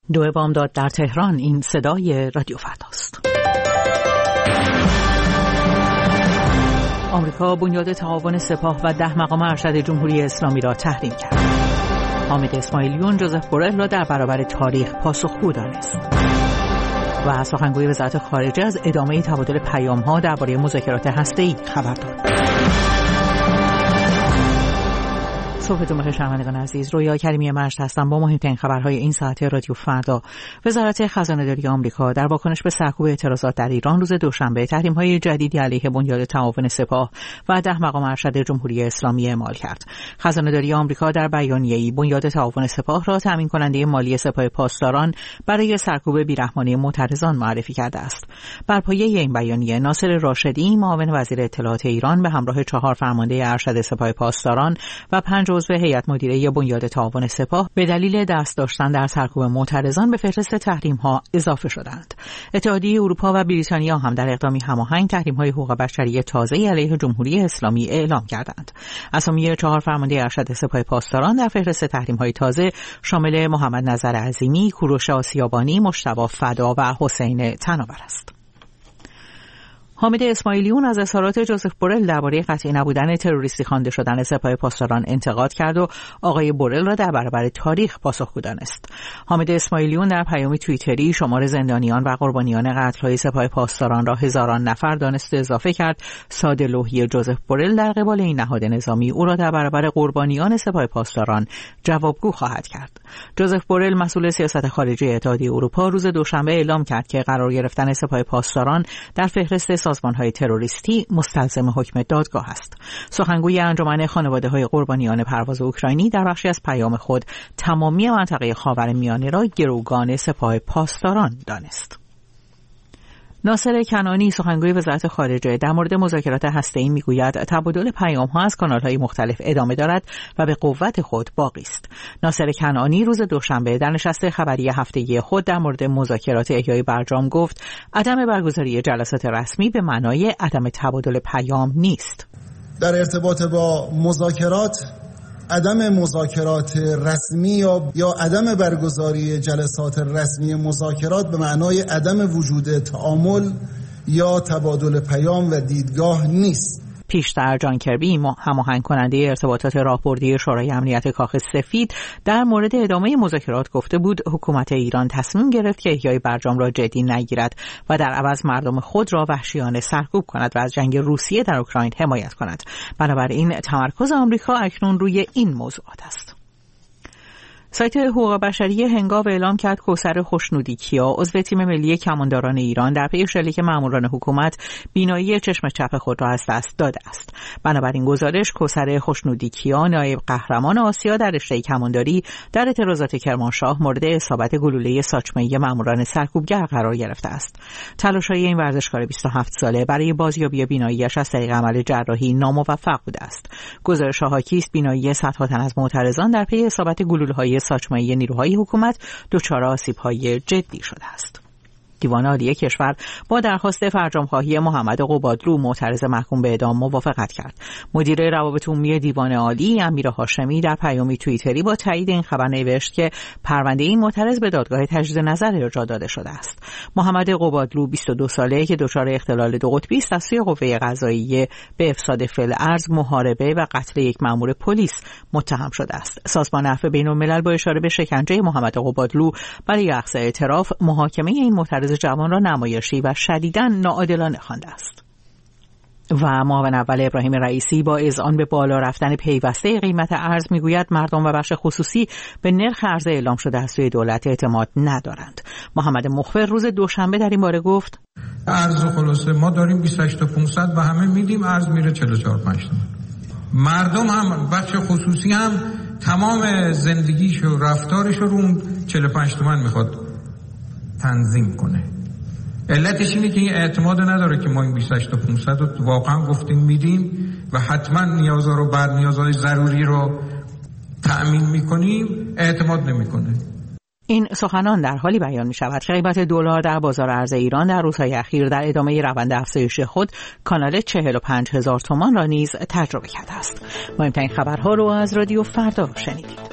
2 بامداد در تهران. این صدای رادیو فرداست. آمریکا بنیاد تعاون سپاه و 10 مقام ارشد جمهوری اسلامی را تحریم کرد. حامد اسماعیلیون جوزف بورل را در برابر تاریخ پاسخگو دانست. و سخنگوی وزارت خارجه از ادامه تبادل پیام‌ها درباره مذاکرات هسته‌ای خبر داد. صبحتون بخیر شنوندگان عزیز. رویا کریمی مجد هستم با مهمترین خبرهای این ساعت رادیو فردا. وزارت خزانه‌داری آمریکا در واکنش به سرکوب اعتراضات در ایران روز دوشنبه تحریم‌های جدیدی علیه بنیاد تعاون سپاه و 10 مقام ارشد جمهوری اسلامی اعمال کرد. خزانه‌داری آمریکا در بیانیه‌ای بنیاد تعاون سپاه را تامین کننده مالی سپاه پاسداران برای سرکوب بیرحمانه معترضان معرفی کرده است. بر پایه این بیانیه ناصر راشدی معاون وزیر اطلاعات ایران به همراه 4 فرمانده ارشد سپاه پاسداران و 5 عضو هیئت مدیره بنیاد تعاون سپاه به دلیل دست داشتن در سرکوب معترضان به فهرست تحریم‌ها اضافه شدند. اتحادیه اروپا و بریتانیا هم در اقدامی هماهنگ تحریم‌های حقوق بشری تازه‌ای علیه جمهوری اسلامی اعلام کردند. اسامی 4 فرمانده ارشد سپاه پاسداران در فهرست تحریم‌های تازه شامل محمد نظر عظیمی، کوروش آسیابانی، مجتبی فدا و حسین تناور است. حامد اسماعیلیون از اظهارات جوزف بورل درباره قطعی نبودن تروریستی خوانده شدن سپاه پاسداران انتقاد کرد و آقای بورل را در برابر تاریخ پاسخگو دانست. حامد اسماعیلیون در پیامی توییتری شمار زندانیان و قربانیان قتل‌های سپاه پاسداران را هزاران نفر دانست و اضافه کرد. ساده لوحی جوزف بورل در قبال این نهاد نظامی او را در برابر قربانیان سپاه پاسداران جوابگو خواهد کرد. جوزف بورل مسئول سیاست خارجی اتحادیه اروپا روز دوشنبه اعلام کرد که قرار گرفتن سپاه پاسداران در فهرست سازمان‌های تروریستی مستلزم حکم دادگاه است. سخنگوی انجمن خانواده‌های قربانیان پرواز اوکراینی در بخشی از پیام خود تمامی منطقه خاورمیانه را گروگان سپاه پاسداران دانست. ناصر کنانی سخنگوی وزارت خارجه در مورد مذاکرات هسته‌ای میگوید تبادل پیام‌ها از کانال‌های مختلف ادامه دارد و به قوت خود باقی است. ناصر کنانی روز دوشنبه در نشست خبری هفتگی خود در مورد مذاکرات احیای برجام گفت عدم برگزاری جلسات رسمی به معنای عدم تبادل پیام نیست. در ارتباط با مذاکرات عدم مذاکرات رسمی یا عدم برگزاری جلسات رسمی مذاکرات به معنای عدم وجود تعامل یا تبادل پیام و دیدگاه نیست. پیشتر جان کربی هماهنگ کننده ارتباطات راهبردی شورای امنیت کاخ سفید در مورد ادامه مذاکرات گفته بود حکومت ایران تصمیم گرفت که احیای برجام را جدی نگیرد و در عوض مردم خود را وحشیانه سرکوب کند و از جنگ روسیه در اوکراین حمایت کند. بنابراین تمرکز آمریکا اکنون روی این موضوعات است. سایت حقوق بشری هنگاو اعلام کرد کوثر خوشنودی کیا عضو تیم ملی کمانداران ایران در پی شلیک ماموران حکومت بینایی چشم چپ خود را از دست داده است. بنابراین گزارش کوثر خوشنودی کیا نایب قهرمان آسیا در رشته کمانداری در اعتراضات کرمانشاه مورد اصابت گلوله ساچمه‌ای ماموران سرکوبگر قرار گرفته است. تلاش‌های این ورزشکار 27 ساله برای بازیابی بینایی‌اش از طریق عمل جراحی ناموفق بوده است. گزارش حاکی است بینایی صدها تن از معترضان در پی اصابت گلوله‌های ساچمه‌ای نیروهای حکومت دچار آسیب‌های جدی شده است. دیوان عالی کشور با درخواست فرجام‌خواهی محمد قبادلو معترض محکوم به اعدام موافقت کرد. مدیر روابط عمومی دیوان عالی امیر هاشمی در پیامی توییتری با تایید این خبر نوشت که پرونده این معترض به دادگاه تجدید نظر ارجاع داده شده است. محمد قبادلو 22 ساله که دچار اختلال دو قطبی است از سوی قوه قضاییه به افساد فی‌الارض، محاربه و قتل یک مأمور پلیس متهم شده است. سازمان عفو بین‌الملل با اشاره به شکنجه محمد قبادلو برای اخذ اعتراف محاکمه این معترض جوان را نمایشی و شدیداً ناعادلانه خوانده است. و معاون اول ابراهیم رئیسی با اذعان به بالا رفتن پیوسته قیمت ارز میگوید مردم و بخش خصوصی به نرخ ارز اعلام شده از سوی دولت اعتماد ندارند. محمد مخبر روز دوشنبه در این باره گفت ارز خلاصه ما داریم 28 تا 500 و همه میدیم ارز میره 44 5 تومن. مردم هم بخش خصوصی هم تمام زندگیش و رفتارش رو اون 45 تومن میخواد تنظیم کنه. علتش اینه که این اعتماد نداره که ما این 28 تا 500 رو واقعا گفتیم میدیم و حتما نیازها رو بر نیازهای ضروری رو تأمین میکنیم، اعتماد نمیکنه. این سخنان در حالی بیان می شود که قیمت دلار در بازار ارز ایران در روزهای اخیر در ادامه روند افزایش خود کانال 45,000 تومان را نیز تجربه کرده است. مهمترین خبرها رو از رادیو فردا شنیدید.